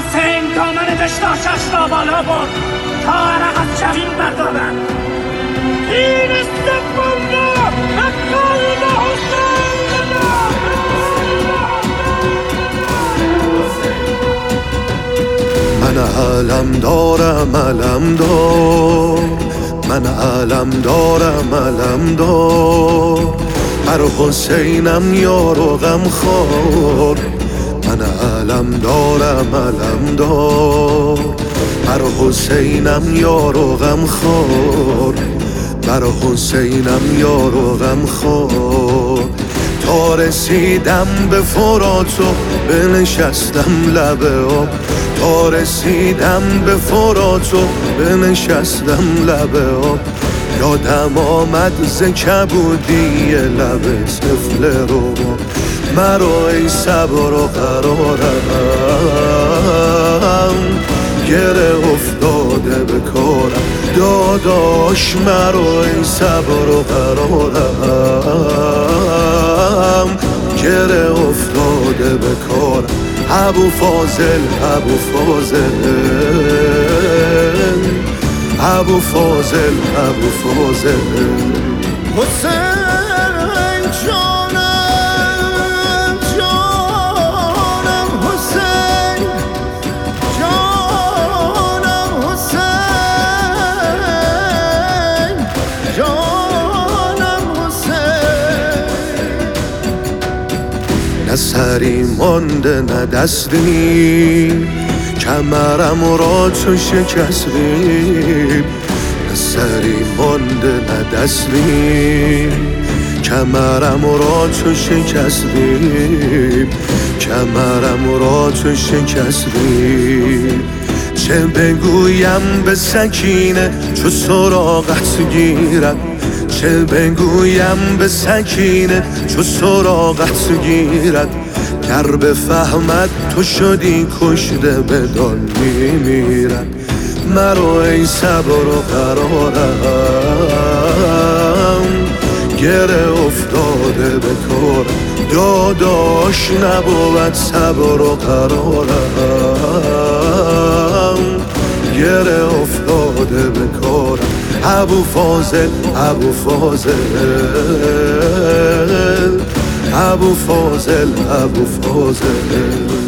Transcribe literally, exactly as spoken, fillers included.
حسین دامن دشتاشش را بالا برد تا عرق از جبین بردارد. این استقبال را اکال حسین من علم دارم علم دار، من علم دارم علم دار، بر حسینم یار و غم خور. من علم دارم علم دار، بر حسینم یار و غم خور، بر حسینم یار و غم خور. تا رسیدم به فرات و بنشستم لب آب، تا رسیدم به فرات و بنشستم لب آب. یادم آمد ز کبودی لب طفل رو، مرا ای صبر و قرارم گره افتاده به کارم. داداش مرا ای صبر و قرارم گره افتاده به کارم. ابو فاضل ابو فاضل ابو فاضل ابو فاضل حسین جانم جانم حسین جانم حسین جانم حسین. نه سری مانده نه دستی، کمرم را تو شکستی. نه سری مانده نه دستی، کمرم را تو شکستی، کمرم را تو شکستی. چه بگویم به سکینه چو سراغت گیرد، چه بگویم به سکینه چو سراغت گیرد. گر بفهمد تو شدی کشته بدان میمیرد. مرا ای صبر و قرارم گره افتاده به کارم. داداش نبود صبر و قرارم گره افتاده به کارم. ابو فاضل ابو فاضل ابو فاضل ابو فاضل